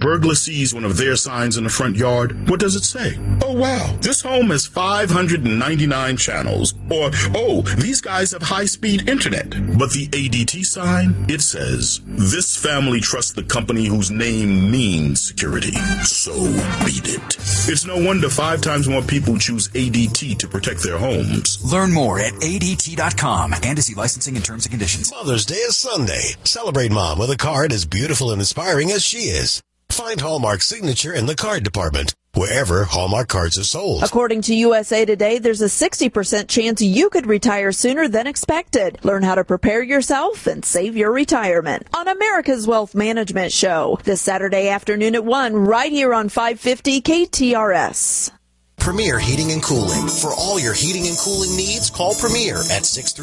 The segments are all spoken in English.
burglar sees one of their signs in the front yard, what does it say? Oh, wow, this home has 599 channels. Or, oh, these guys have high-speed internet. But the ADT sign, it says, this family trusts the company whose name means security. So beat it. It's no wonder 5 times more people choose ADT to protect their homes. Learn more at ADT.com and to see licensing and terms and conditions. Mother's Day is Sunday. Celebrate Mom with a card as beautiful and inspiring as she is. Find Hallmark's signature in the card department, wherever Hallmark cards are sold. According to USA Today, there's a 60% chance you could retire sooner than expected. Learn how to prepare yourself and save your retirement on America's Wealth Management Show this Saturday afternoon at 1 right here on 550 KTRS. Premier Heating and Cooling. For all your heating and cooling needs, call Premier at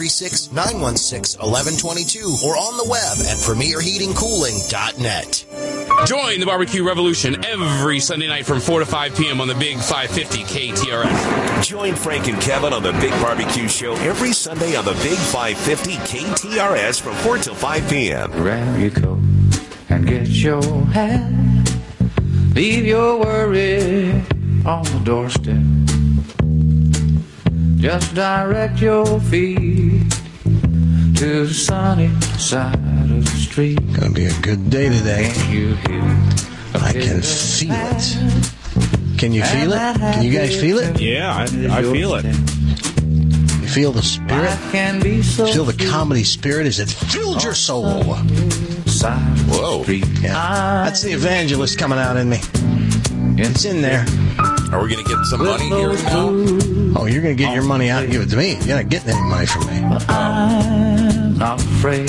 636-916-1122 or on the web at premierheatingcooling.net. Join the barbecue revolution every Sunday night from 4 to 5 p.m. on the Big 550 KTRS. Join Frank and Kevin on the Big Barbecue Show every Sunday on the Big 550 KTRS from 4 till 5 p.m. Grab your coat and get your hat. Leave your worry on the doorstep. Just direct your feet to the sunny side of the street. Gonna be a good day today. Can you hear I can feel it. Can you feel it? Can you guys feel it? Yeah, I feel it. You feel the spirit? You feel the comedy spirit as it filled your soul. Whoa. Yeah. That's the evangelist coming out in me. It's in there. Are we going to get some money here now? Oh, you're going to get your money out and give it to me. You're not getting any money from me. I'm not afraid.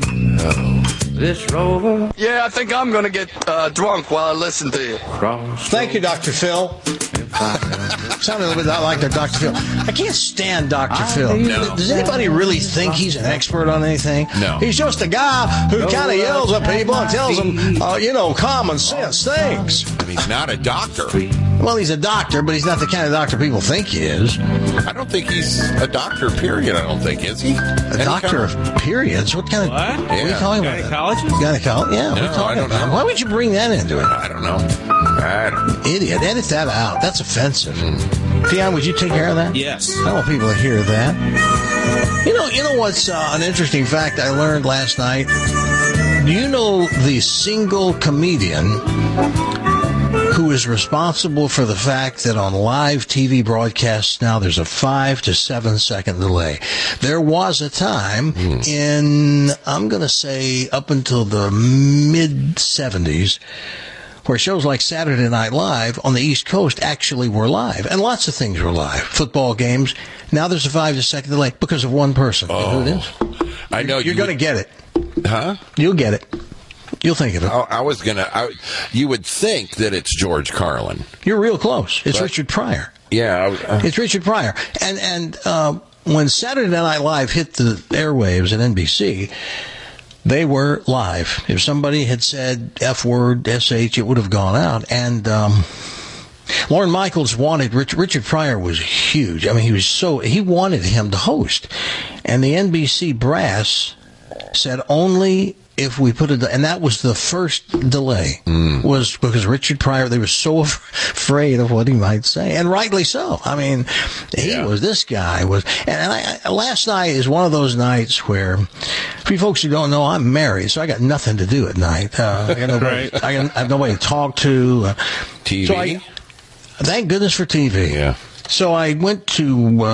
This rover. Yeah, I think I'm going to get drunk while I listen to you. Thank you, Dr. Phil. Sounded a little bit like their Dr. Phil. I can't stand Dr. Phil. No. Does anybody really think he's an expert on anything? No. He's just a guy who kind of yells at people and tells them, common sense things. And he's not a doctor. Well, he's a doctor, but he's not the kind of doctor people think he is. I don't think he's a doctor, period. I don't think, is he? A doctor of periods? What kind of... What are you talking about? Gynecologist? Gynecologist? Yeah, No, we're talking I don't about. know. Why would you bring that into it? I don't know. Idiot. Edit that out. That's offensive. Fionn, would you take care of that? Yes. I don't want people to hear that. You know what's an interesting fact I learned last night? Do you know the single comedian who is responsible for the fact that on live TV broadcasts now there's a 5 to 7 second delay? There was a time in, I'm going to say, up until the mid-70s, where shows like Saturday Night Live on the East Coast actually were live. And lots of things were live. Football games. Now there's a 5 to 7 delay because of one person. Oh. You know who it is? I know. You're going to get it. Huh? You'll get it. You'll think of it. I was going to... You would think that it's George Carlin. You're real close. It's Richard Pryor. Yeah. It's Richard Pryor. And when Saturday Night Live hit the airwaves at NBC... They were live. If somebody had said F word, SH, it would have gone out. And Lorne Michaels wanted, Richard Pryor was huge. I mean, he wanted him to host. And the NBC brass said only if we put it, and that was the first delay, was because Richard Pryor, they were so afraid of what he might say, and rightly so. I mean, this guy was, and last night is one of those nights where, for you folks who don't know, I'm married, so I got nothing to do at night. I have nobody to talk to. TV? So thank goodness for TV. Yeah. So I went to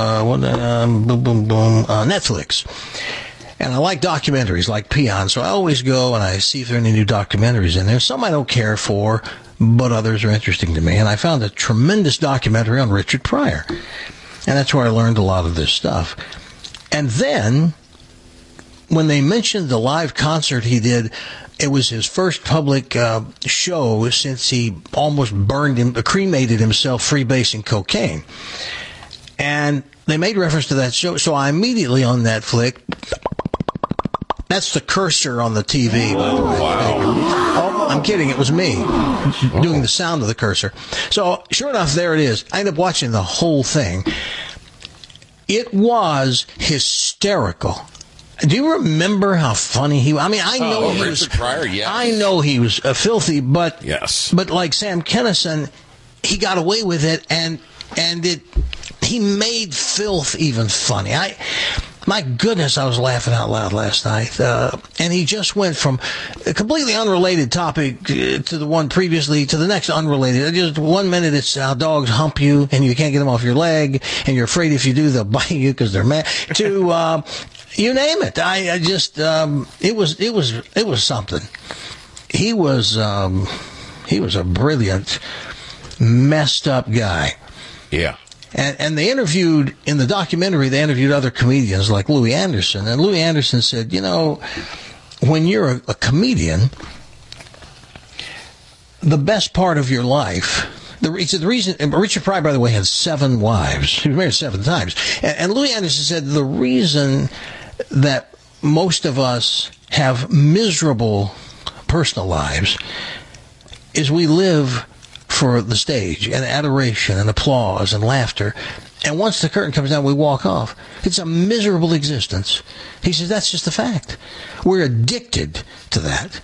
Netflix. And I like documentaries like Peon, so I always go and I see if there are any new documentaries in there. Some I don't care for, but others are interesting to me. And I found a tremendous documentary on Richard Pryor. And that's where I learned a lot of this stuff. And then, when they mentioned the live concert he did, it was his first public show since he almost cremated himself freebasing cocaine. And they made reference to that show, so I immediately on Netflix... That's the cursor on the TV. Oh, wow. Oh, I'm kidding. It was me doing the sound of the cursor. So, sure enough, there it is. I ended up watching the whole thing. It was hysterical. Do you remember how funny he was? I mean, I know he was. Richard Pryor, yes. I know he was filthy, but yes. But like Sam Kinison, he got away with it, and he made filth even funny. My goodness, I was laughing out loud last night. And he just went from a completely unrelated topic to the one previously to the next unrelated. Just 1 minute it's how dogs hump you and you can't get them off your leg and you're afraid if you do they'll bite you because they're mad. To you name it. I just it was something. He was a brilliant, messed up guy. Yeah. And they interviewed, in the documentary, they interviewed other comedians like Louis Anderson. And Louis Anderson said, you know, when you're a comedian, the best part of your life, the reason, Richard Pryor, by the way, had 7 wives. He was married 7 times. And Louis Anderson said the reason that most of us have miserable personal lives is we live for the stage and adoration and applause and laughter. And once the curtain comes down, we walk off. It's a miserable existence. He says that's just a fact. We're addicted to that.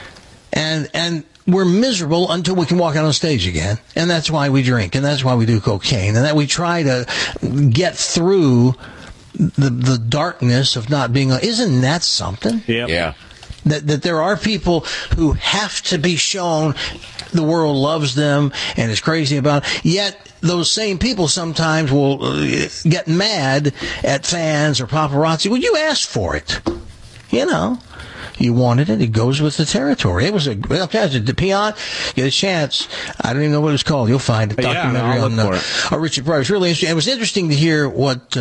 And we're miserable until we can walk out on stage again. And that's why we drink. And that's why we do cocaine. And that we try to get through the darkness of not being... Isn't that something? Yep. Yeah. That there are people who have to be shown the world loves them and is crazy about it. Yet those same people sometimes will get mad at fans or paparazzi. Well, you asked for it. You know. You wanted it. It goes with the territory. It was a Peon. Get a chance. I don't even know what it's called. You'll find it. Documentary on Richard Pryor. It's really interesting. It was interesting to hear what.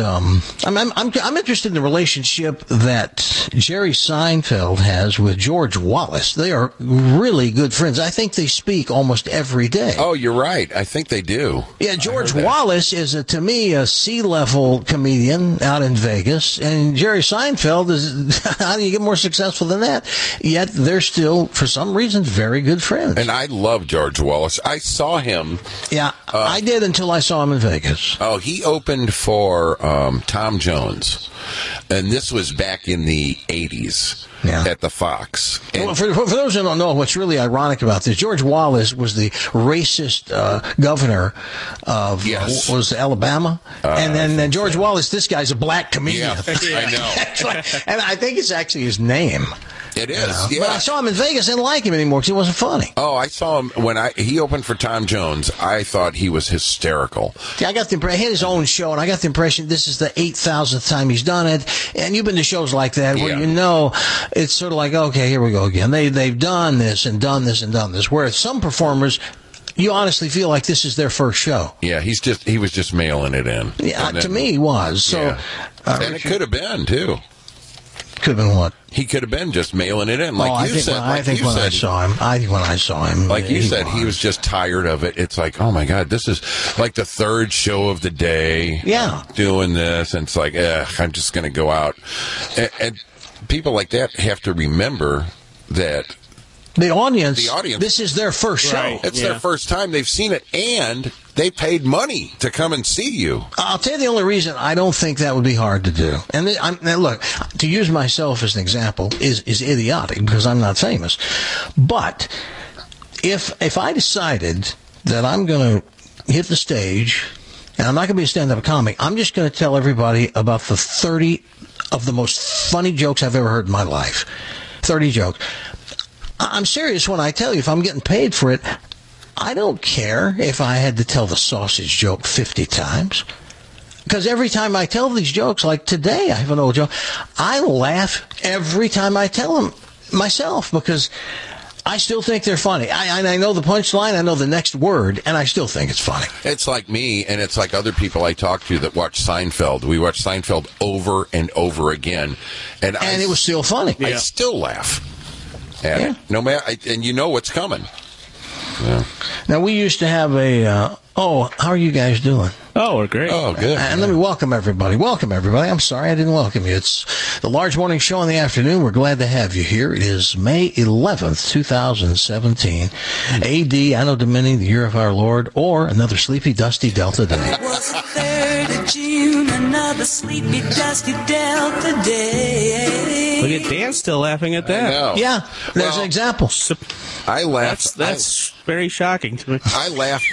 I'm interested in the relationship that Jerry Seinfeld has with George Wallace. They are really good friends. I think they speak almost every day. Oh, you're right. I think they do. Yeah, George Wallace is, to me, a C-level comedian out in Vegas, and Jerry Seinfeld is. How do you get more successful than that? Yet they're still, for some reason, very good friends. And I love George Wallace. I saw him. Yeah, I did until I saw him in Vegas. Oh, he opened for Tom Jones. And this was back in the 80s at the Fox. Well, for those who don't know, what's really ironic about this, George Wallace was the racist governor of was Alabama. And then George Wallace, this guy's a black comedian. Yeah, I know. And I think it's actually his name. It is, yeah. But I saw him in Vegas. I didn't like him anymore because he wasn't funny. Oh, I saw him when he opened for Tom Jones. I thought he was hysterical. Yeah, I got the impression, he had his own show, and I got the impression this is the 8,000th time he's done it. And you've been to shows like that where you know it's sort of like, okay, here we go again. They've done this and done this and done this. Whereas some performers, you honestly feel like this is their first show. Yeah, he was just mailing it in. Yeah, to me he was. So, and it could have been too. Could have been what? He could have been just mailing it in, like you said. I think when I saw him, like you said, he was just tired of it. It's like, oh my God, this is like the 3rd show of the day. Yeah, doing this, and it's like, I'm just going to go out. And people like that have to remember that. The audience, this is their first show. Right. It's their first time. They've seen it, and they paid money to come and see you. I'll tell you the only reason I don't think that would be hard to do. And now look, to use myself as an example is idiotic because I'm not famous. But if I decided that I'm going to hit the stage, and I'm not going to be a stand-up comic, I'm just going to tell everybody about the 30 of the most funny jokes I've ever heard in my life. 30 jokes. I'm serious when I tell you, if I'm getting paid for it, I don't care if I had to tell the sausage joke 50 times. Because every time I tell these jokes, like today, I have an old joke, I laugh every time I tell them myself because I still think they're funny. I know the punchline, I know the next word, and I still think it's funny. It's like me, and it's like other people I talk to that watch Seinfeld. We watch Seinfeld over and over again. And it was still funny. I still laugh. It. No matter, and you know what's coming. Yeah. Now we used to have how are you guys doing? Oh, we're great. Oh, good. And let me welcome everybody. I'm sorry I didn't welcome you. It's the Large Morning Show in the afternoon. We're glad to have you here. It is May 11th, 2017. A.D. Anno Domini, the year of our Lord, or another sleepy, dusty Delta day. It was the 3rd of June, another sleepy, dusty Delta day. Look at Dan still laughing at that. I know. Yeah, there's an example. I laughed. That's very shocking to me. I laugh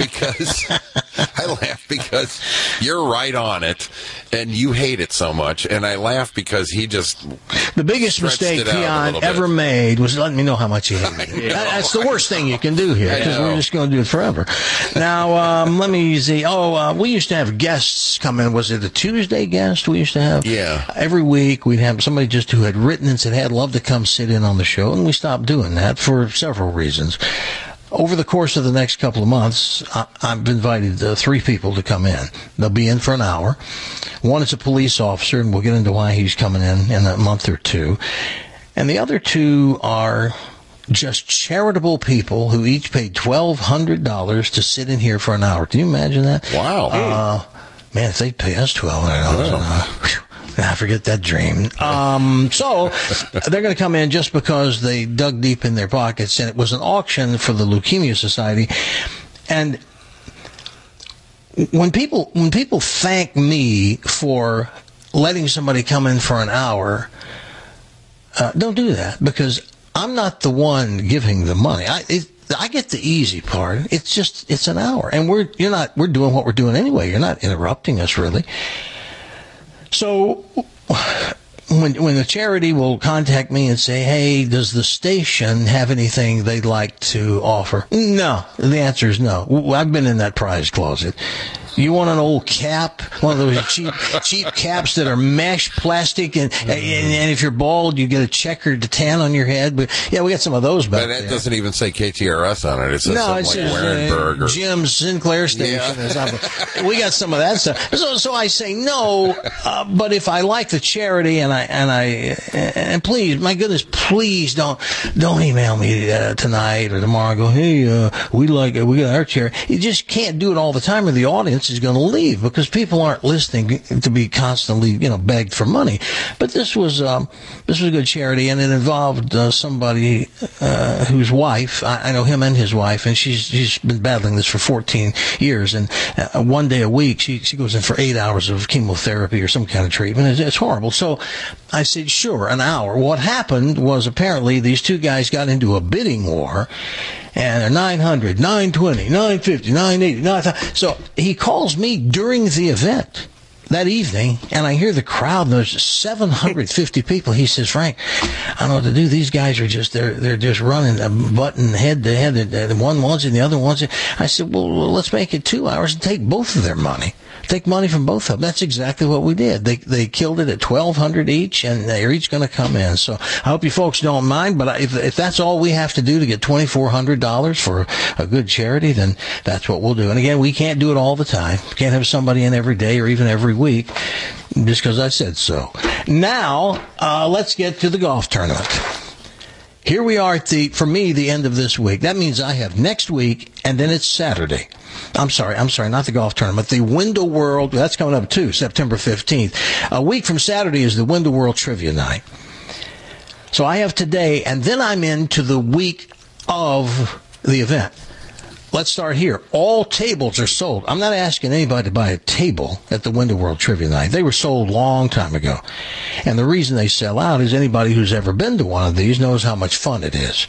because you're right on it, and you hate it so much, and I laugh because he just the biggest mistake Peon ever made was letting me know how much he hated it. That's the worst thing you can do here because we're just going to do it forever. Now, let me see. We used to have guests come in. Was it a Tuesday guest we used to have? Yeah. Every week we'd have somebody just who had written and said, "Hey, I'd love to come sit in on the show," and we stopped doing that for several reasons. Over the course of the next couple of months, I've invited 3 people to come in. They'll be in for an hour. One is a police officer, and we'll get into why he's coming in a month or two. And the other 2 are just charitable people who each paid $1,200 to sit in here for an hour. Can you imagine that? Wow. Man, if they pay us $1,200, I forget that dream. So they're going to come in just because they dug deep in their pockets, and it was an auction for the Leukemia Society. And when people thank me for letting somebody come in for an hour, don't do that, because I'm not the one giving the money. I get the easy part. It's an hour, and we're doing what we're doing anyway. You're not interrupting us, really. So when the charity will contact me and say, "Hey, does the station have anything they'd like to offer?" No. The answer is no. I've been in that prize closet. You want an old cap, one of those cheap caps that are mesh plastic, and if you're bald, you get a checkered tan on your head. But yeah, we got some of those back there. But that doesn't even say KTRS on it. It says something like Warenberg or Jim Sinclair Station or something. We got some of that stuff. So I say no, but if I like the charity and please, my goodness, please don't email me tonight or tomorrow and go, "Hey, we got our charity." You just can't do it all the time, or the audience is going to leave, because people aren't listening to be constantly, begged for money. But this was a good charity, and it involved somebody whose wife, I know him and his wife, and she's been battling this for 14 years, and one day a week she goes in for 8 hours of chemotherapy or some kind of treatment. It's horrible. So I said, sure, an hour. What happened was apparently these 2 guys got into a bidding war, and they're 900, 920, 950, 980, 9,000. So he calls me during the event that evening, and I hear the crowd, and there's 750 people. He says, "Frank, I don't know what to do. These guys are they're just running a button head to head. One wants it, and the other wants it." I said, well, let's make it 2 hours and take both of their money. Take money from both of them. That's exactly what we did. They killed it at $1,200 each, and they're each going to come in. So I hope you folks don't mind, but if that's all we have to do to get $2,400 for a good charity, then that's what we'll do. And again, we can't do it all the time. We can't have somebody in every day or even every week just because I said so. Now, let's get to the golf tournament. Here we are at for me, the end of this week. That means I have next week, and then it's Saturday. I'm sorry, not the golf tournament. The Window World, that's coming up too, September 15th. A week from Saturday is the Window World Trivia Night. So I have today, and then I'm into the week of the event. Let's start here. All tables are sold. I'm not asking anybody to buy a table at the Window World Trivia Night. They were sold a long time ago. And the reason they sell out is anybody who's ever been to one of these knows how much fun it is.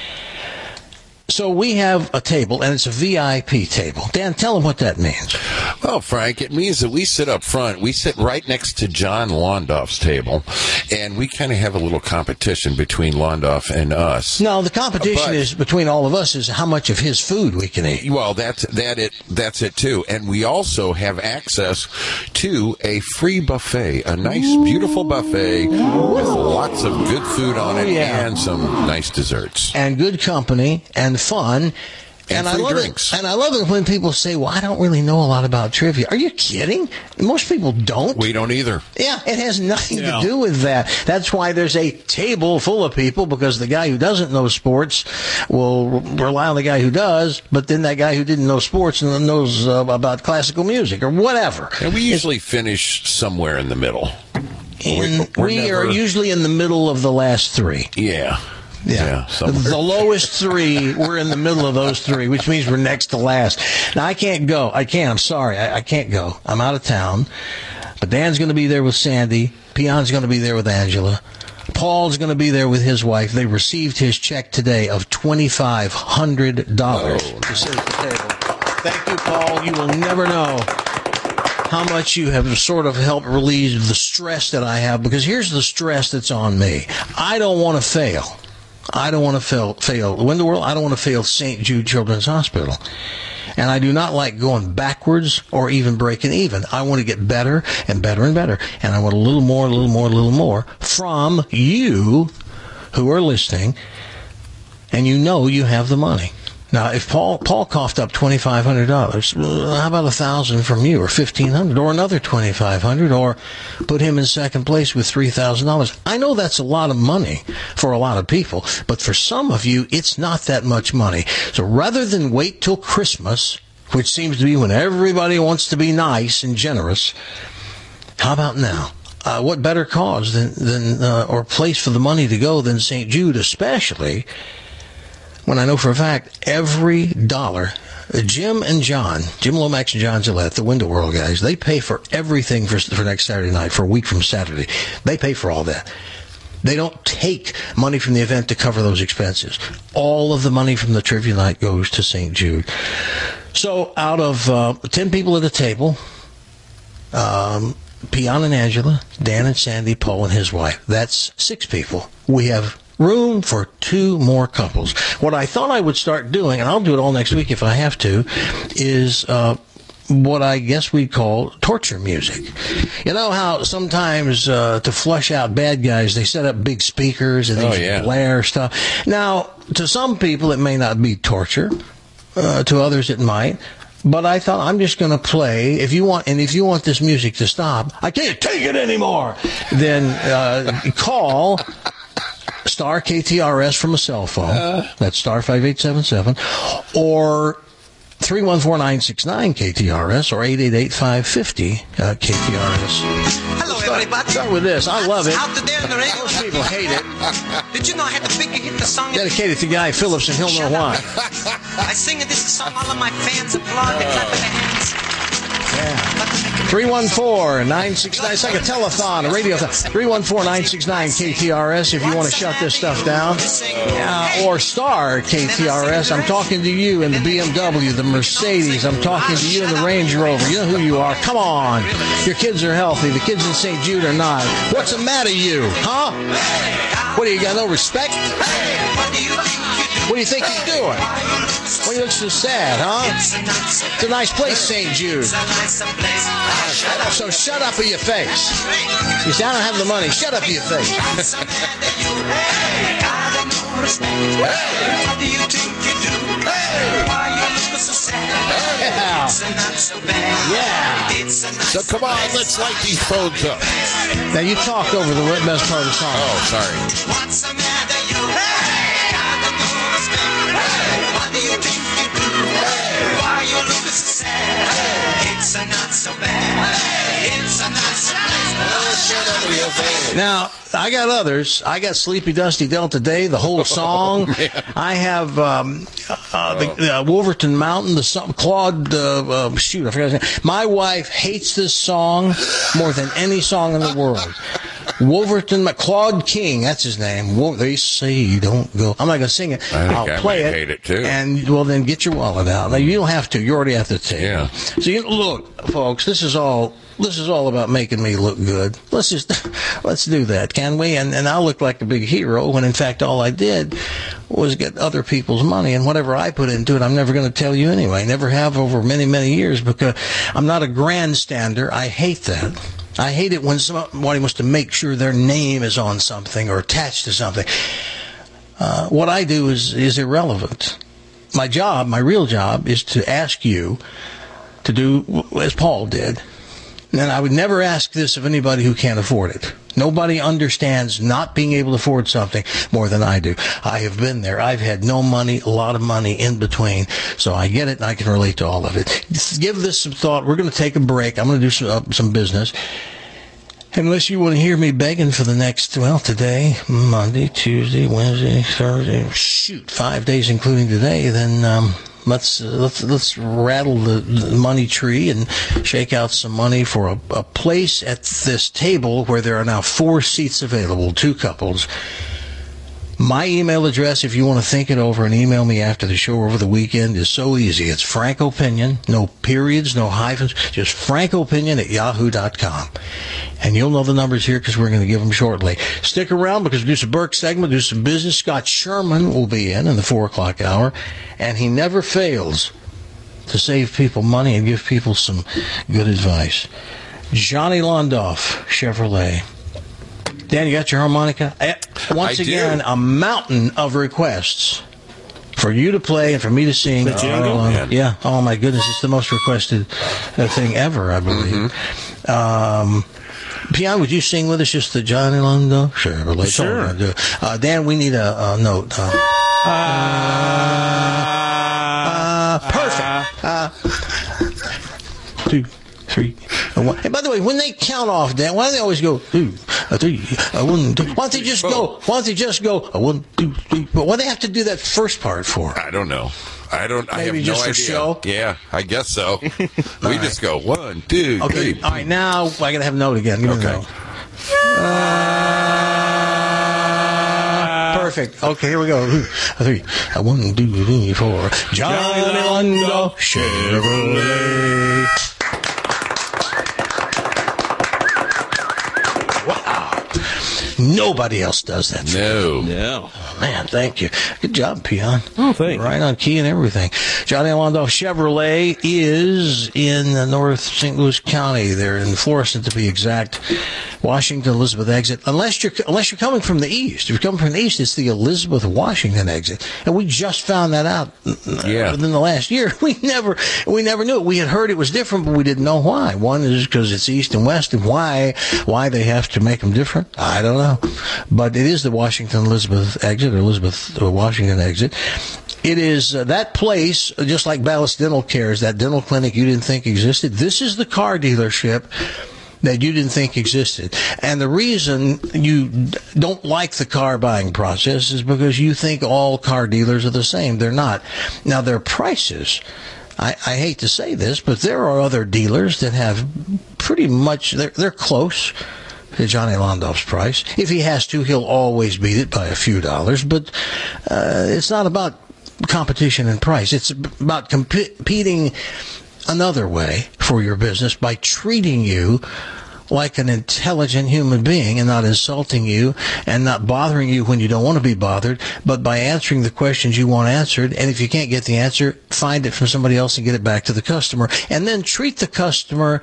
So we have a table, and it's a VIP table. Dan, tell them what that means. Well, Frank, it means that we sit up front. We sit right next to John Londoff's table, and we kind of have a little competition between Londoff and us. No, the competition is between all of us is how much of his food we can eat. Well, that's it too. And we also have access to a free buffet, a nice, beautiful buffet with lots of good food on it and some nice desserts. And good company and fun. And free drinks. And I love it when people say, well, I don't really know a lot about trivia. Are you kidding? Most people don't. We don't either. Yeah, it has nothing to do with that. That's why there's a table full of people, because the guy who doesn't know sports will rely on the guy who does, but then that guy who didn't know sports and knows about classical music or whatever. And we usually finish somewhere in the middle. We are usually in the middle of the last three. Yeah. Yeah. The lowest three, we're in the middle of those three, which means we're next to last. Now, I can't go. I'm sorry. I can't go. I'm out of town. But Dan's going to be there with Sandy. Peon's going to be there with Angela. Paul's going to be there with his wife. They received his check today of $2,500 to sit at the table. Thank you, Paul. You will never know how much you have sort of helped relieve the stress that I have, because here's the stress that's on me. I don't want to fail. I don't want to fail Win the World. I don't want to fail St. Jude Children's Hospital. And I do not like going backwards or even breaking even. I want to get better and better and better. And I want a little more from you who are listening, and you know you have the money. Now, if Paul coughed up $2,500, how about $1,000 from you, or $1,500, or another $2,500, or put him in second place with $3,000? I know that's a lot of money for a lot of people, but for some of you, it's not that much money. So rather than wait till Christmas, which seems to be when everybody wants to be nice and generous, how about now? What better cause than or place for the money to go than St. Jude, especially when I know for a fact every dollar, Jim Lomax and John Gillette, the Window World guys, they pay for everything for next Saturday night, for a week from Saturday. They pay for all that. They don't take money from the event to cover those expenses. All of the money from the trivia night goes to St. Jude. So out of 10 people at the table, Peon and Angela, Dan and Sandy, Paul and his wife, that's 6 people. We have room for 2 more couples. What I thought I would start doing, and I'll do it all next week if I have to, is what I guess we'd call torture music. You know how sometimes to flush out bad guys, they set up big speakers and they blare stuff. Now, to some people it may not be torture. To others it might. But I thought, I'm just going to play. If you want this music to stop, I can't take it anymore, then call star KTRS from a cell phone. That's star 5877, or 314-969-KTRS, or 888-550-KTRS. Hello, everybody. Start with this. I love it. Out there in the radio. Most people hate it. Did you know I had to figure hit the song? Dedicated to Guy Phillips, and he'll know why. I sing this song, all of my fans applaud, they clap their hands. 314-969. It's like a telethon, a radiothon. 314-969-KTRS if you want to shut this stuff down. Or star KTRS. I'm talking to you in the BMW, the Mercedes. I'm talking to you in the Range Rover. You know who you are. Come on. Your kids are healthy. The kids in St. Jude are not. What's the matter, you? Huh? What, do you got no respect? What do you think you're doing? Why do you look so sad, huh? It's a nice place, St. Jude. So shut up in your face. You say, I don't have the money. Shut up in your face. Yeah. So come on, let's light these phones up. Now you talked over the best part of the song. Oh, sorry. What's the matter, you? What do you think you do? Why you look so sad? It's not so bad. It's not so bad. Now, I got others. I got Sleepy Dusty Delta Day, the whole song. I have the Wolverton Mountain, the song, Claude, shoot, I forgot his name. My wife hates this song more than any song in the world. Wolverton, Claude King, that's his name. They say you don't go. I'm not going to sing it. I'll play it. Hate it too. And, well, then get your wallet out. Now, you don't have to. You're already at the table. Yeah. So, look, folks, this is all about making me look good. Let's do that, can we? And I'll look like a big hero when, in fact, all I did was get other people's money, and whatever I put into it, I'm never going to tell you anyway. Never have over many, many years, because I'm not a grandstander. I hate that. I hate it when somebody wants to make sure their name is on something or attached to something. What I do is irrelevant. My job, my real job, is to ask you to do as Paul did. And I would never ask this of anybody who can't afford it. Nobody understands not being able to afford something more than I do. I have been there. I've had no money, a lot of money in between. So I get it, and I can relate to all of it. Give this some thought. We're going to take a break. I'm going to do some business. Unless you want to hear me begging for the next, today, Monday, Tuesday, Wednesday, Thursday, 5 days including today, then let's rattle the money tree and shake out some money for a place at this table where there are now 4 seats available, 2 couples. My email address, if you want to think it over and email me after the show over the weekend, is so easy. It's Frank Opinion, no periods, no hyphens, just frankopinion@yahoo.com. And you'll know the numbers here because we're going to give them shortly. Stick around because we do some Burke segment, do some business. Scott Sherman will be in the 4 o'clock hour, and he never fails to save people money and give people some good advice. Johnny Londoff, Chevrolet. Dan, you got your harmonica? Once again, a mountain of requests for you to play and for me to sing. The jingle? Yeah. Oh, my goodness. It's the most requested thing ever, I believe. Pion, would you sing with us just the Johnny Londo? Chevrolet. Sure. Dan, we need a note. Perfect. 2, 3, 1. And by the way, when they count off, Dan, why do they always go 2, 3, 1, 2? Why don't they just go? 1, 2, 3? But why do they have to do that first part for? I don't know. I have Maybe no just for idea. show? Yeah, I guess so. We just go 1, 2, 3. All right, now I got to have a note again. Give me the note. Perfect. Okay, here we go. 3, 1, 2, 3, 4. Johnny Londo Chevrolet. Nobody else does that. No. Man, thank you. Good job, Pion. Oh, thank you. Right on key and everything. Johnny Londoff Chevrolet is in North St. Louis County. They're in Florissant, to be exact. Washington Elizabeth exit. Unless you're coming from the east. If you're coming from the east, it's the Elizabeth Washington exit. And we just found that out within the last year. We never knew it. We had heard it was different, but we didn't know why. One is because it's east and west, and why they have to make them different, I don't know. But it is the Washington Elizabeth exit, or Elizabeth Washington exit. It is that place, just like Ballas Dental Care, that dental clinic you didn't think existed. This is the car dealership that you didn't think existed. And the reason you don't like the car buying process is because you think all car dealers are the same. They're not. Now, their prices, I hate to say this, but there are other dealers that have pretty much, they're close to Johnny Londoff's price. If he has to, he'll always beat it by a few dollars. But it's not about competition and price. It's about competing another way for your business by treating you like an intelligent human being and not insulting you and not bothering you when you don't want to be bothered, but by answering the questions you want answered. And if you can't get the answer, find it from somebody else and get it back to the customer. And then treat the customer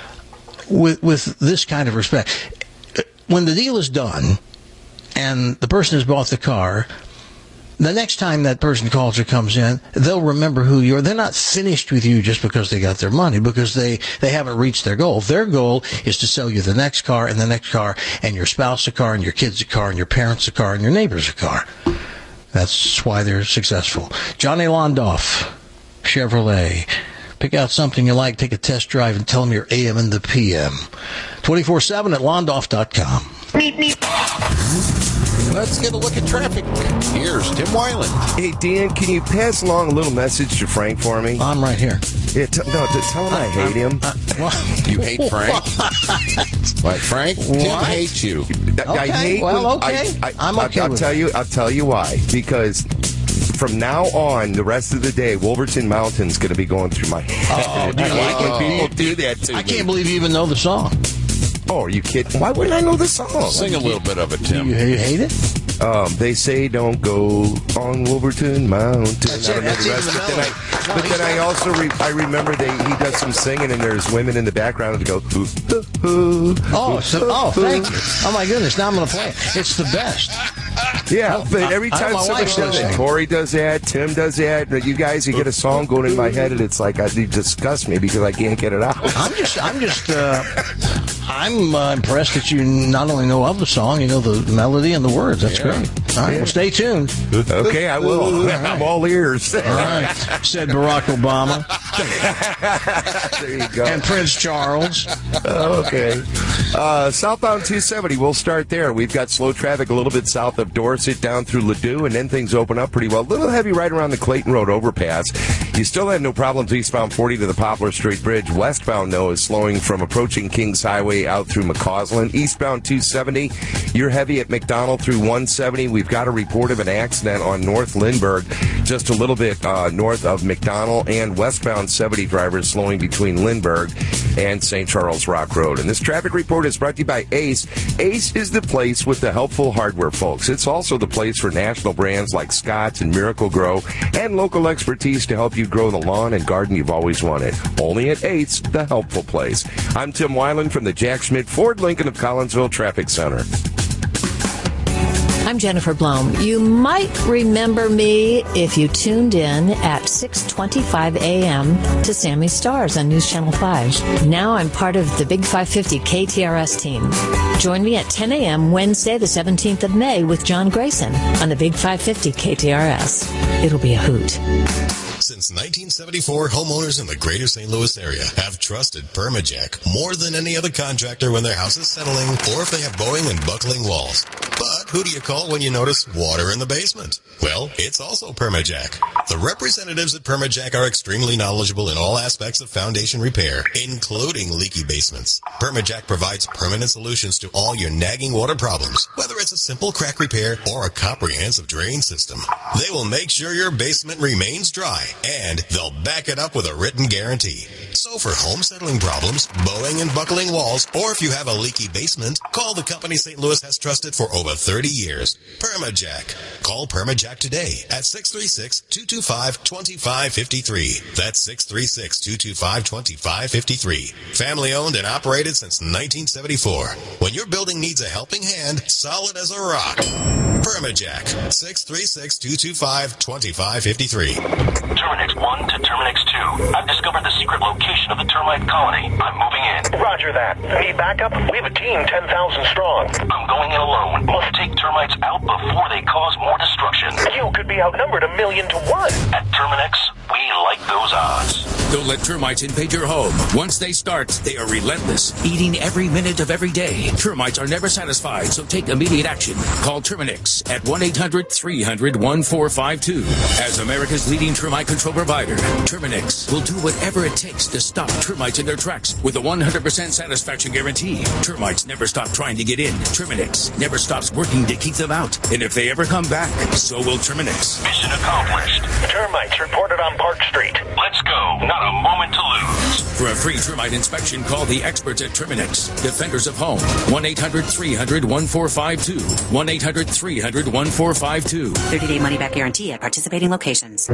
with this kind of respect. When the deal is done and the person has bought the car, the next time that person calls or comes in, they'll remember who you are. They're not finished with you just because they got their money, because they haven't reached their goal. Their goal is to sell you the next car and the next car, and your spouse a car, and your kids a car, and your parents a car, and your neighbors a car. That's why they're successful. Johnny Londoff, Chevrolet. Pick out something you like, take a test drive, and tell them your AM and the PM. 24/7 at Londoff.com. Let's get a look at traffic. Here's Tim Weiland. Hey, Dan, can you pass along a little message to Frank for me? I'm right here. Yeah, tell him I hate him. You hate Frank? What, Frank? Tim hates you. I hate. Well, okay. I'm okay. I'll tell you why. Because from now on, the rest of the day, Wolverton Mountain's going to be going through my head. Oh, I like when people do that to me. I can't believe you even know the song. Oh, are you kidding? Why wouldn't I know the song? Sing a little bit of it, Tim. You hate it? They say don't go on Wolverton Mountain. That's it. That's But then I also remember he does some singing and there's women in the background that go hoo, hoo, hoo. Thank you. Oh my goodness, now I'm going to play it. It's the best. Yeah, but every time somebody does it, Tori does that, Tim does that, you guys, you get a song going in my head and it's like you disgust me because I can't get it out. I'm impressed that you not only know of the song, you know the melody and the words. That's great. All right, well, stay tuned. Okay, I will. I'm all ears. All right, said Barack Obama. There you go. And Prince Charles. Okay. Southbound 270, we'll start there. We've got slow traffic a little bit south of Dorset down through Ladue, and then things open up pretty well. A little heavy right around the Clayton Road overpass. You still have no problems eastbound 40 to the Poplar Street Bridge. Westbound, though, is slowing from approaching Kings Highway out through McCausland. Eastbound 270, you're heavy at McDonald through 170. We've got a report of an accident on North Lindbergh, just a little bit north of McDonald, and westbound 70 drivers slowing between Lindbergh and St. Charles Rock Road. And this traffic report is brought to you by Ace. Ace is the place with the helpful hardware, folks. It's also the place for national brands like Scotts and Miracle-Gro and local expertise to help you grow the lawn and garden you've always wanted. Only at Ace, the helpful place. I'm Tim Weiland from the Jack Schmidt Ford Lincoln of Collinsville Traffic Center. I'm Jennifer Blome. You might remember me if you tuned in at 6:25 a.m. to Sammy Stars on News Channel 5. Now I'm part of the Big 550 KTRS team. Join me at 10 a.m. Wednesday, the 17th of May with John Grayson on the Big 550 KTRS. It'll be a hoot. Since 1974, homeowners in the greater St. Louis area have trusted Permajack more than any other contractor when their house is settling or if they have bowing and buckling walls. But who do you call when you notice water in the basement? Well, it's also Permajack. The representatives at Permajack are extremely knowledgeable in all aspects of foundation repair, including leaky basements. Permajack provides permanent solutions to all your nagging water problems, whether it's a simple crack repair or a comprehensive drain system. They will make sure your basement remains dry, and they'll back it up with a written guarantee. So for home settling problems, bowing and buckling walls, or if you have a leaky basement, call the company St. Louis has trusted for over 30 years. Permajack. Call Permajack today at 636-225-2553. That's 636-225-2553. Family owned and operated since 1974. When your building needs a helping hand, solid as a rock. Permajack. 636-225-2553. Terminix 1 to Terminix 2. I've discovered the secret location of the termite colony. I'm moving in. Roger that. Need backup? We have a team 10,000 strong. I'm going in alone. Must take termites out before they cause more destruction. You could be outnumbered 1,000,000 to 1. At Terminix, we like those odds. Don't let termites invade your home. Once they start, they are relentless, eating every minute of every day. Termites are never satisfied, so take immediate action. Call Terminix at 1-800-300-1452. As America's leading termite control provider, Terminix will do whatever it takes to stop termites in their tracks with a 100% satisfaction guarantee. Termites never stop trying to get in. Terminix never stops working to keep them out. And if they ever come back, so will Terminix. Mission accomplished. Termites reported on Park Street. Let's go. Not a moment to lose. For a free termite inspection, call the experts at Terminix, Defenders of Home. 1-800-300-1452. 1-800-300-1452. 30-day money-back guarantee at participating locations.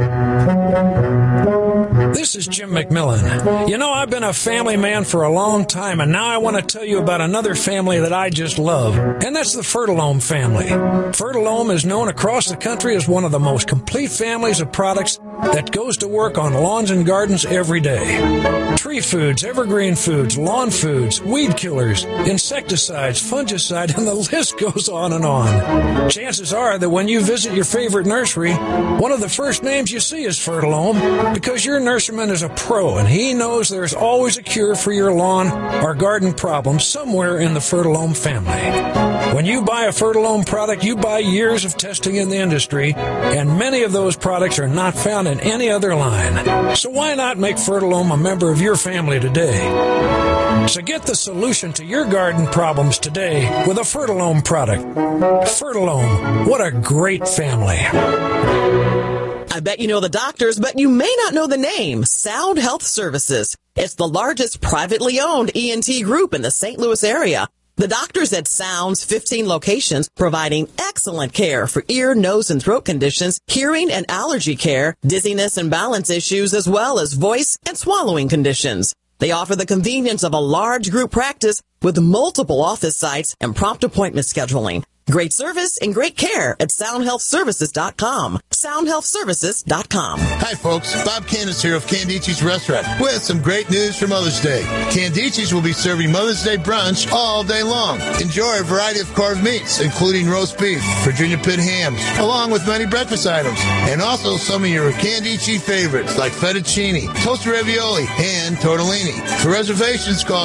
This is Jim McMillan. You know, I've been a family man for a long time, and now I want to tell you about another family that I just love, and that's the Fertilome family. Fertilome is known across the country as one of the most complete families of products that goes to work on lawns and gardens every day. Tree foods, evergreen foods, lawn foods, weed killers, insecticides, fungicide, and the list goes on and on. Chances are that when you visit your favorite nursery, one of the first names you see is Fertilome, because your nurseryman is a pro and he knows there's always a cure for your lawn or garden problem somewhere in the Fertilome family. When you buy a Fertilome product, you buy years of testing in the industry, and many of those products are not found in any other line. So why not make Fertilome a member of your family today? So get the solution to your garden problems today with a Fertilome product. Fertilome, what a great family. I bet you know the doctors, but you may not know the name, Sound Health Services. It's the largest privately owned ENT group in the St. Louis area. The doctors at Sound's 15 locations providing excellent care for ear, nose, and throat conditions, hearing and allergy care, dizziness and balance issues, as well as voice and swallowing conditions. They offer the convenience of a large group practice with multiple office sites and prompt appointment scheduling. Great service and great care at soundhealthservices.com. SoundHealthServices.com. Hi, folks. Bob Candace here of Candici's Restaurant with some great news for Mother's Day. Candici's will be serving Mother's Day brunch all day long. Enjoy a variety of carved meats, including roast beef, Virginia pit hams, along with many breakfast items, and also some of your Candici favorites like fettuccine, toasted ravioli, and tortellini. For reservations, call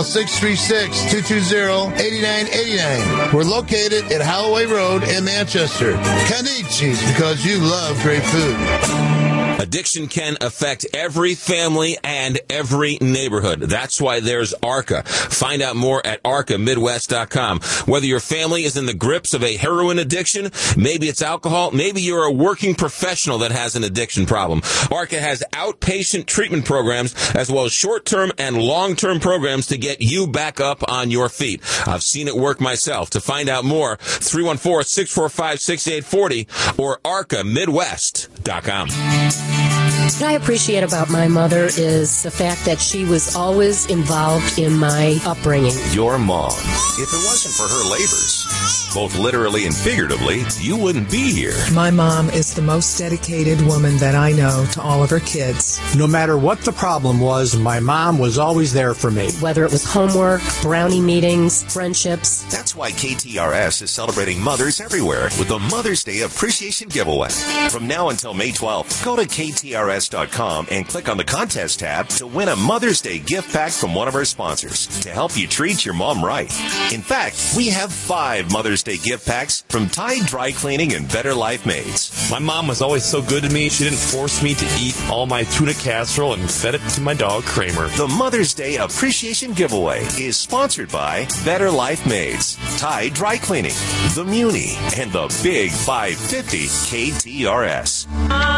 636-220-8989. We're located at Holloway Road in Manchester. Candici's, because you love great food. Addiction can affect every family and every neighborhood. That's why there's ARCA. Find out more at ARCAMidwest.com. Whether your family is in the grips of a heroin addiction, maybe it's alcohol, maybe you're a working professional that has an addiction problem. ARCA has outpatient treatment programs as well as short-term and long-term programs to get you back up on your feet. I've seen it work myself. To find out more, 314-645-6840 or ARCAMidwest.com. What I appreciate about my mother is the fact that she was always involved in my upbringing. Your mom. If it wasn't for her labors, both literally and figuratively, you wouldn't be here. My mom is the most dedicated woman that I know to all of her kids. No matter what the problem was, my mom was always there for me. Whether it was homework, brownie meetings, friendships. That's why KTRS is celebrating mothers everywhere with the Mother's Day Appreciation Giveaway. From now until May 12th, go to KTRS.com and click on the contest tab to win a Mother's Day gift pack from one of our sponsors to help you treat your mom right. In fact, we have 5 Mother's Day gift packs from Tide Dry Cleaning and Better Life Maids. My mom was always so good to me. She didn't force me to eat all my tuna casserole and fed it to my dog, Kramer. The Mother's Day Appreciation Giveaway is sponsored by Better Life Maids, Tide Dry Cleaning, The Muni, and the Big 550 KTRS.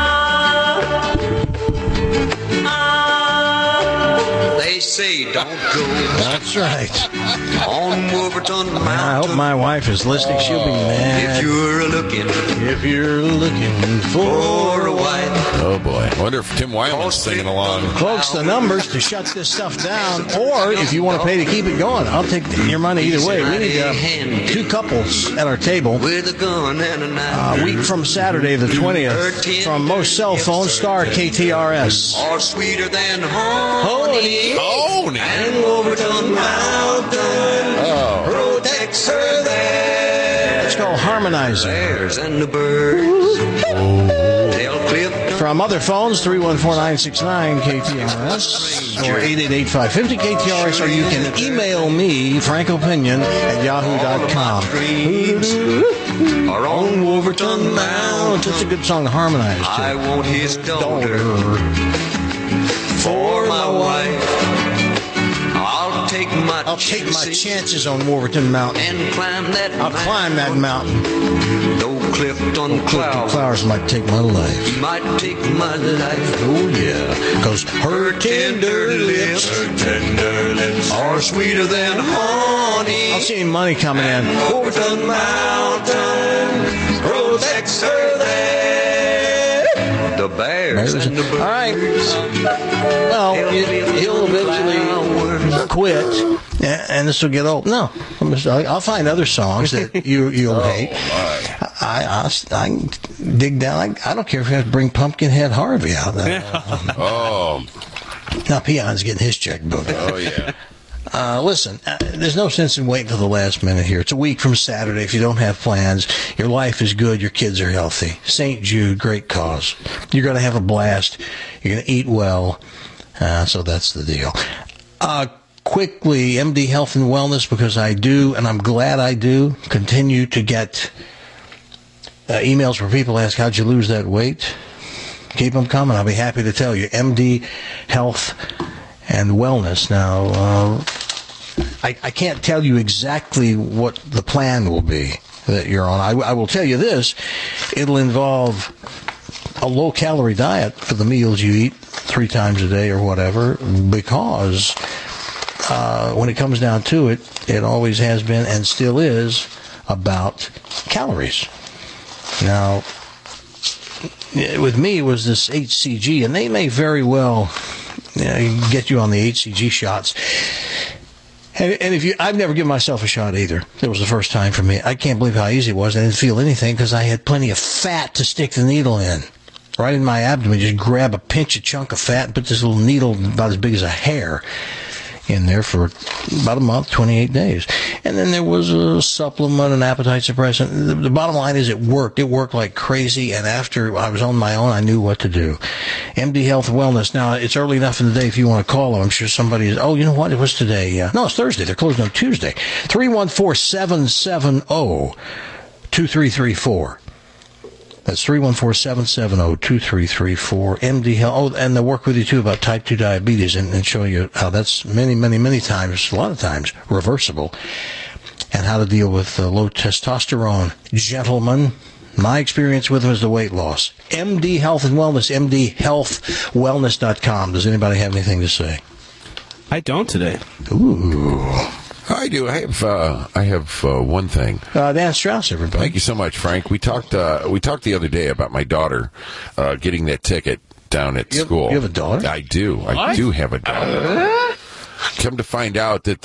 They say don't go. That's right. On Wolverton Mountain. I hope my wife is listening. She'll be mad. If you're looking for a wife. Oh, boy. I wonder if Tim Wyman's singing along. Folks, the numbers to shut this stuff down, or if you want to pay to keep it going, I'll take your money either way. We need 2 couples at our table. With a gun and a knife. A week from Saturday the 20th, from most cell phones, star KTRS. Or sweeter than honey. And Wolverton Mountain protects her there. It's called Harmonizing. Bears and the birds. From other phones, 314-969-KTRS or 888-550-KTRS, or you can email me, Franco Pinion, at yahoo.com. Our own Wolverton Mountain. It's a good song to harmonize, too. I want his daughter for my wife. I'll take my chances on Wolverton Mountain. And climb that I'll climb that mountain. No Clifton Flowers might take my life. He might take my life. Oh, yeah. Because her tender lips are sweeter than honey. I'll see any money coming in. Wolverton Mountain protects her there. The bears and the birds. All right. Well, he'll eventually quit, and this will get old. No, I'll find other songs that you'll hate. I can dig down. I don't care if you have to bring Pumpkinhead Harvey out. Now Peon's getting his checkbook. Oh, yeah. Listen, there's no sense in waiting till the last minute here. It's a week from Saturday. If you don't have plans, your life is good, your kids are healthy. St. Jude, great cause. You're going to have a blast. You're going to eat well. So that's the deal. Quickly, MD Health and Wellness, because I do, and I'm glad I do, continue to get emails where people ask, how'd you lose that weight? Keep them coming. I'll be happy to tell you. MD Health and Wellness. Now, I can't tell you exactly what the plan will be that you're on. I will tell you this. It'll involve a low-calorie diet for the meals you eat 3 times a day or whatever, because when it comes down to it, it always has been and still is about calories. Now, with me, it was this HCG, and they may very well get you on the HCG shots. And I've never given myself a shot either. It was the first time for me. I can't believe how easy it was. I didn't feel anything because I had plenty of fat to stick the needle in. right in my abdomen. Just grab a chunk of fat and put this little needle about as big as a hair in there for about a month, 28 days. And then there was a supplement, an appetite suppressant. The bottom line is it worked. It worked like crazy, and after I was on my own, I knew what to do. MD Health Wellness. Now, it's early enough in the day if you want to call them. I'm sure somebody is, oh, you know what? It was today. No, it's Thursday. They're closed on Tuesday. 314-770-2334. That's 314-770-2334. MD Health. Oh, and they'll work with you, too, about type 2 diabetes and show you how that's many times, a lot of times, reversible, and how to deal with low testosterone. Gentlemen, my experience with them is the weight loss. MD Health and Wellness, mdhealthwellness.com. Does anybody have anything to say? I don't today. Ooh. I do. I have one thing. Dan Strauss, everybody. Thank you so much, Frank. We talked the other day about my daughter getting that ticket down at school. You have a daughter? I do. What? I do have a daughter. Come to find out that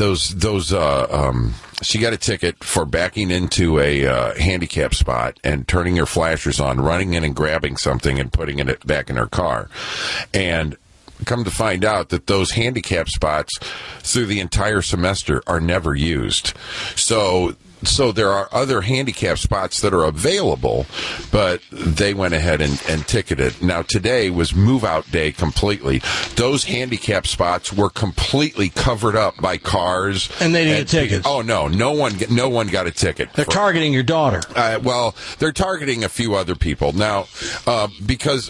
she got a ticket for backing into a handicap spot and turning her flashers on, running in and grabbing something and putting it back in her car, and come to find out that those handicap spots through the entire semester are never used. So there are other handicap spots that are available, but they went ahead and ticketed. Now, today was move-out day completely. Those handicap spots were completely covered up by cars. And they didn't get tickets? Oh, no. No one got a ticket. They're targeting your daughter. Well, they're targeting a few other people. Now, because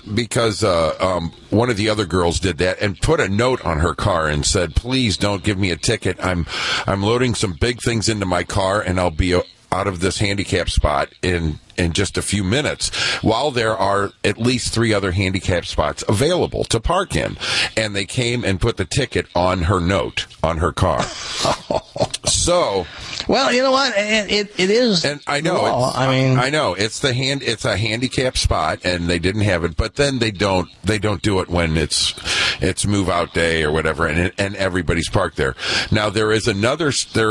one of the other girls did that and put a note on her car and said, please don't give me a ticket. I'm loading some big things into my car, and I'll be out of this handicap spot in just a few minutes, while there are at least 3 other handicap spots available to park in. And they came and put the ticket on her note on her car. So, well, you know what? It is. And I know. I know it's a handicap spot, and they didn't have it. But then they don't do it when it's move out day or whatever, and everybody's parked there. Now there is another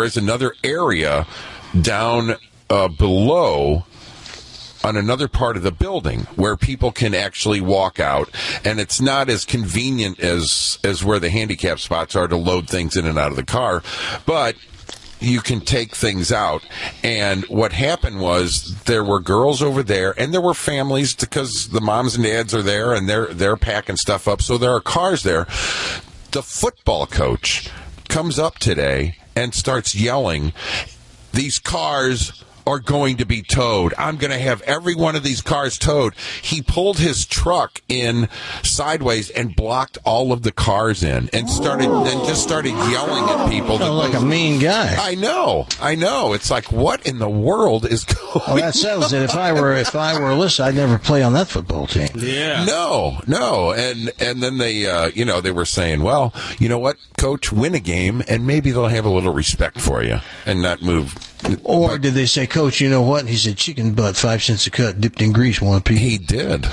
area down below on another part of the building where people can actually walk out, and it's not as convenient as where the handicap spots are to load things in and out of the car, but you can take things out. And what happened was there were girls over there, and there were families because the moms and dads are there, and they're packing stuff up, so there are cars there. The football coach comes up today and starts yelling, these cars are going to be towed. I'm going to have every one of these cars towed. He pulled his truck in sideways and blocked all of the cars in, and started yelling at people. Like a mean guy. I know. It's like, what in the world is going on? Well, that settles it. If I were Alyssa, I'd never play on that football team. Yeah. No. And then they they were saying, well, you know what, coach, win a game and maybe they'll have a little respect for you and not move. Or did they say, Coach, you know what? And he said, chicken butt, 5 cents a cut, dipped in grease, one piece. He did.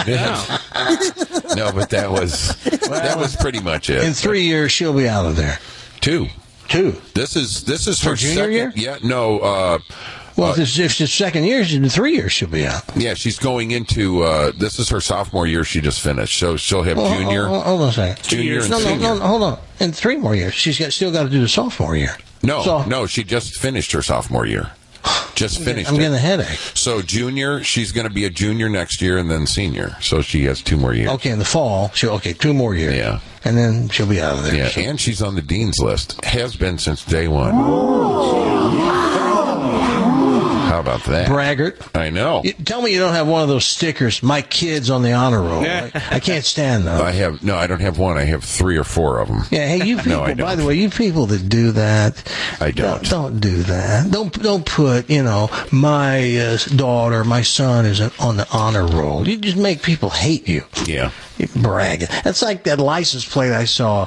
No, but that was pretty much it. In 3 years, she'll be out of there. 2. This is her junior second year? Yeah, no. Well, if it's second year, in 3 years she'll be out. Yeah, she's going into this is her sophomore year. She just finished, so she'll have junior. Hold on a second. Junior and senior. No, hold on. In 3 more years, she's still got to do the sophomore year. No, she just finished her sophomore year. Just finished. I'm getting a headache. So junior, she's going to be a junior next year, and then senior. So she has 2 more years. Okay, in the fall, 2 more years. Yeah, and then she'll be out of there. Yeah, so. And she's on the dean's list. Has been since day one. How about that? Braggart. I know. Tell me you don't have one of those stickers, my kid's on the honor roll. I can't stand those. I don't have one. I have 3 or 4 of them. Yeah, hey, you people, by the way, you people that do that. I don't. Don't do that. Don't put, my daughter, my son is on the honor roll. You just make people hate you. Yeah. You brag. That's like that license plate I saw.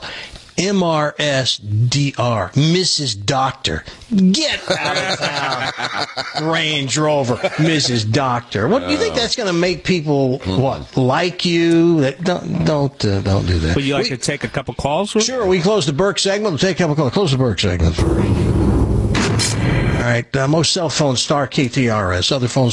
MRSDR, Mrs. Doctor. Get out of town. Range Rover, Mrs. Doctor. What do you think that's going to make people like you? Don't do that. Would you like to take a couple calls? Sure. We close the Burke segment. We'll take a couple calls. Close the Burke segment. right. Most cell phones star KTRS. Other phones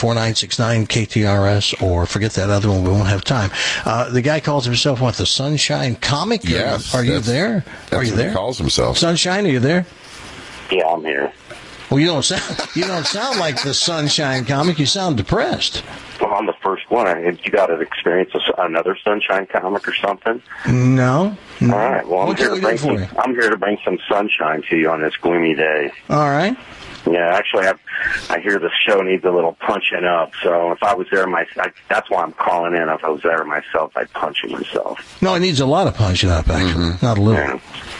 314-969-KTRS, or forget that other one. We won't have time. The guy calls himself what? The Sunshine Comic? Yes. Are you there? That's Are you what there? he calls himself. Sunshine, are you there? Yeah, I'm here. Well, you don't sound like the Sunshine Comic. You sound depressed. Well, I'm the first one. You got to experience another Sunshine Comic or something? No. All right. Well, I'm What here can to we do for you? I'm here to bring some sunshine to you on this gloomy day. All right. Yeah, actually, I hear the show needs a little punching up. So if I was there that's why I'm calling in. If I was there myself, I'd punch it myself. No, it needs a lot of punching up, actually. Not a little. Yeah.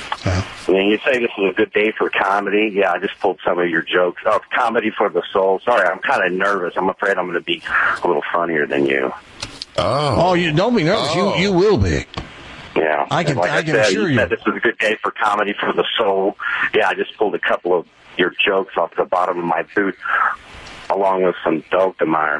And you say this is a good day for comedy. Yeah, I just pulled some of your jokes. Oh, comedy for the soul. Sorry, I'm kind of nervous. I'm afraid I'm going to be a little funnier than you. Oh, you don't be nervous. You will be. Yeah. I can assure you. Said this is a good day for comedy for the soul. Yeah, I just pulled a couple of your jokes off the bottom of my boot, along with some Dogmeyer.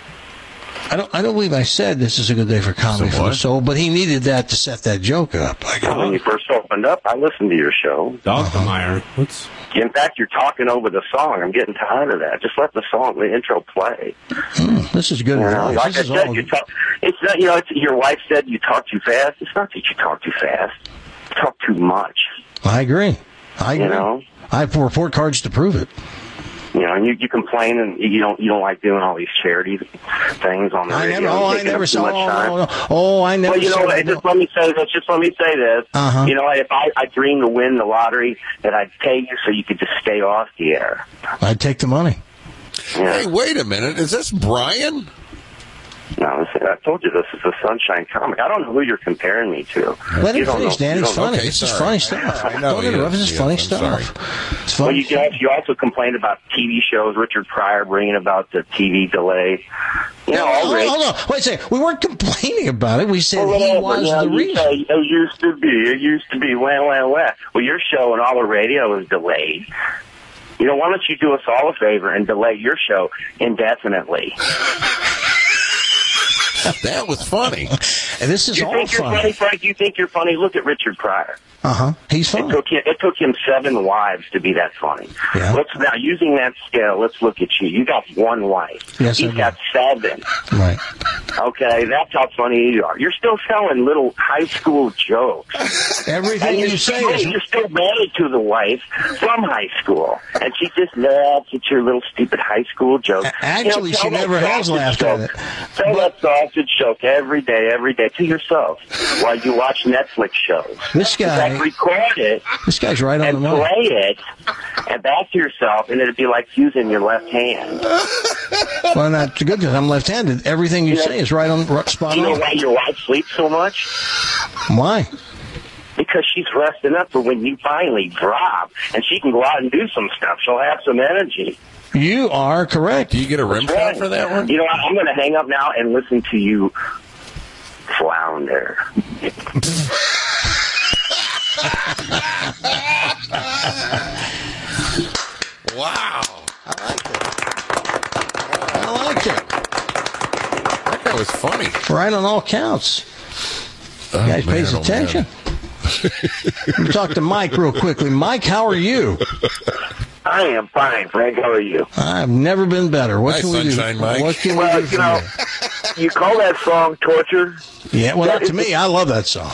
I don't believe I said this is a good day for comedy for the soul, but he needed that to set that joke up. When you first opened up, I listened to your show. Dogmeyer. In fact, you're talking over the song. I'm getting tired of that. Just let the intro play. This is good advice. Like I said, it's not. Your wife said you talk too fast. It's not that you talk too fast. You talk too much. I agree. I have report cards to prove it. And you complain and you don't like doing all these charity things on the radio. I never saw. Well, just let me say this. Uh-huh. If I dreamed to win the lottery, that I'd pay you so you could just stay off the air. I'd take the money. Yeah. Hey, wait a minute. Is this Brian? No, I told you this is a Sunshine Comic. I don't know who you're comparing me to. Let him finish, Dan. It's funny. This is funny stuff. I know. This is funny stuff. It's funny. Well, you also complained about TV shows, Richard Pryor bringing about the TV delay. Hold on. Wait a second. We weren't complaining about it. We said he was the reason. It used to be. Well, your show and all the radio is delayed. Why don't you do us all a favor and delay your show indefinitely? That was funny. And this is all funny. You think you're funny, Frank? You think you're funny? Look at Richard Pryor. He's funny. It took him 7 wives to be that funny. Yeah. Now, using that scale, let's look at you. You got 1 wife. Yes, He's got 7. Right. Okay, that's how funny you are. You're still telling little high school jokes. Everything you say is... You're still married to the wife from high school, and she just laughs at your little stupid high school jokes. Actually, she never has laughed at it. Tell that sausage joke every day to yourself while you watch Netflix shows. This guy... record it. This guy's right on the money. And play it, and back to yourself, and it'd be like using your left hand. Well, that's good because I'm left-handed. Everything you say is right on spot on. You know why your wife sleeps so much? Why? Because she's resting up for when you finally drop, and she can go out and do some stuff. She'll have some energy. You are correct. Do you get a rim shot for that one? I'm going to hang up now and listen to you flounder. Wow. I liked it. That was funny. Right on all counts. The guy pays attention. Let me talk to Mike real quickly. Mike, how are you? I am fine, Frank. How are you? I've never been better. What can we do? Sunshine Mike. What can we do for you? You call that song torture? Yeah, well, not to me. I love that song.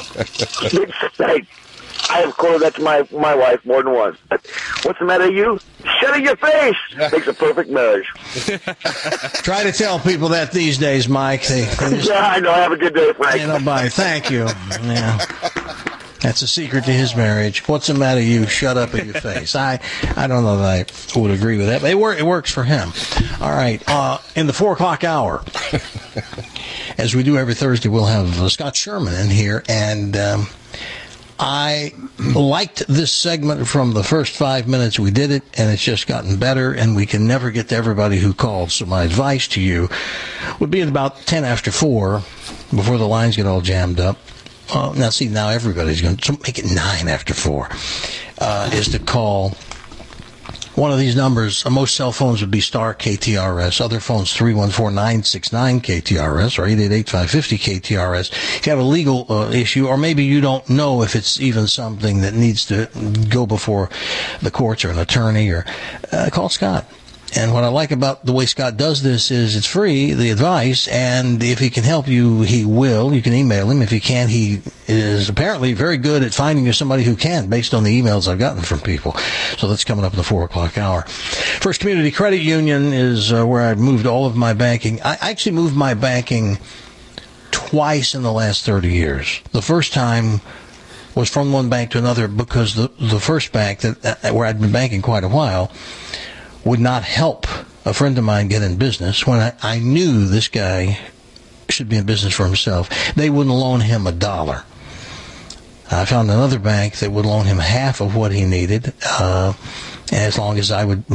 I have quoted that to my wife more than once. But what's the matter with you? Shut your face! Makes a perfect marriage. Try to tell people that these days, Mike. They just, yeah, I know. Have a good day, Frank. Bye. Thank you. Yeah. That's a secret to his marriage. What's the matter, you? Shut up in your face. I don't know that I would agree with that, but it works for him. All right. In the 4 o'clock hour, as we do every Thursday, we'll have Scott Sherman in here, and I liked this segment from the first 5 minutes we did it, and it's just gotten better, and we can never get to everybody who called. So my advice to you would be at about 10 after 4, before the lines get all jammed up. Now everybody's going to make it 9 after 4, is to call one of these numbers. Most cell phones would be star KTRS. Other phones, 314-969-KTRS or 888-550-KTRS. If you have a legal issue, or maybe you don't know if it's even something that needs to go before the courts or an attorney, or call Scott. And what I like about the way Scott does this is it's free, the advice, and if he can help you, he will. You can email him. If he can't, he is apparently very good at finding you somebody who can, based on the emails I've gotten from people. So that's coming up in the 4 o'clock hour. First Community Credit Union is where I've moved all of my banking. I actually moved my banking twice in the last 30 years. The first time was from one bank to another because the first bank that where I'd been banking quite a while would not help a friend of mine get in business when I knew this guy should be in business for himself. They wouldn't loan him $1. I found another bank that would loan him half of what he needed, as long as I would,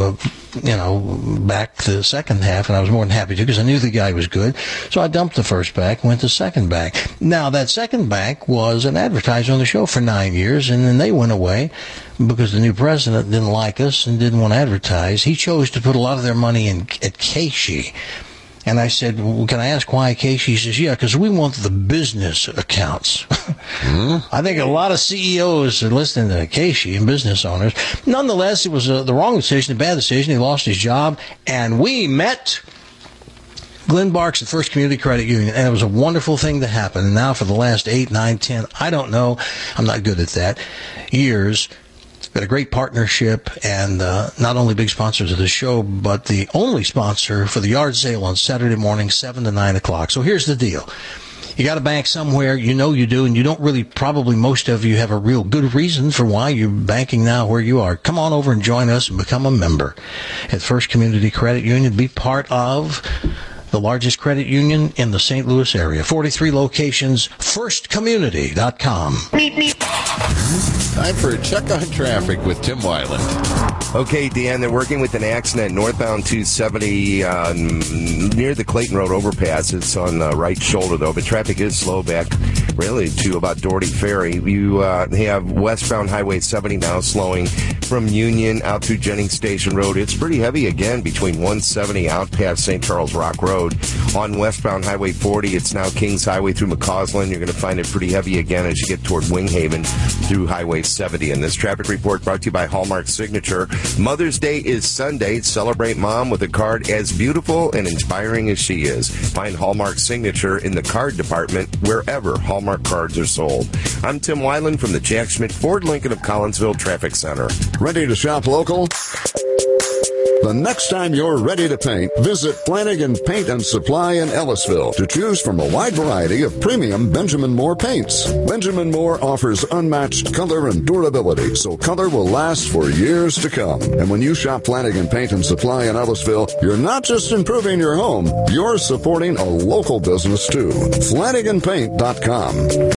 back the second half, and I was more than happy to because I knew the guy was good. So I dumped the first bank, went to second bank. Now, that second bank was an advertiser on the show for 9 years, and then they went away because the new president didn't like us and didn't want to advertise. He chose to put a lot of their money at Casey. And I said, well, can I ask why Casey? He says, yeah, because we want the business accounts. I think a lot of CEOs are listening to Casey and business owners. Nonetheless, it was the wrong decision, a bad decision. He lost his job. And we met Glenn Barks at First Community Credit Union. And it was a wonderful thing to happen. And now for the last 8, 9, 10, I don't know, I'm not good at that, years, got a great partnership, and not only big sponsors of the show, but the only sponsor for the yard sale on Saturday morning, 7 to 9 o'clock. So here's the deal. You got a bank somewhere, you know you do, and you don't really, probably most of you have a real good reason for why you're banking now where you are. Come on over and join us and become a member at First Community Credit Union. Be part of the largest credit union in the St. Louis area. 43 locations, firstcommunity.com. Time for a check on traffic with Tim Weiland. Okay, Dan, they're working with an accident northbound 270 near the Clayton Road overpass. It's on the right shoulder, though, but traffic is slow back really to about Doherty Ferry. You have westbound Highway 70 now slowing from Union out through Jennings Station Road. It's pretty heavy again between 170 out past St. Charles Rock Road. On westbound Highway 40, it's now Kings Highway through McCausland. You're going to find it pretty heavy again as you get toward Winghaven through Highway 70. And this traffic report brought to you by Hallmark Signature. Mother's Day is Sunday. Celebrate Mom with a card as beautiful and inspiring as she is. Find Hallmark Signature in the card department wherever Hallmark cards are sold. I'm Tim Weiland from the Jack Schmidt Ford Lincoln of Collinsville Traffic Center. Ready to shop local? The next time you're ready to paint, visit Flanagan Paint and Supply in Ellisville to choose from a wide variety of premium Benjamin Moore paints. Benjamin Moore offers unmatched color and durability, so color will last for years to come. And when you shop Flanagan Paint and Supply in Ellisville, you're not just improving your home, you're supporting a local business too. FlanaganPaint.com.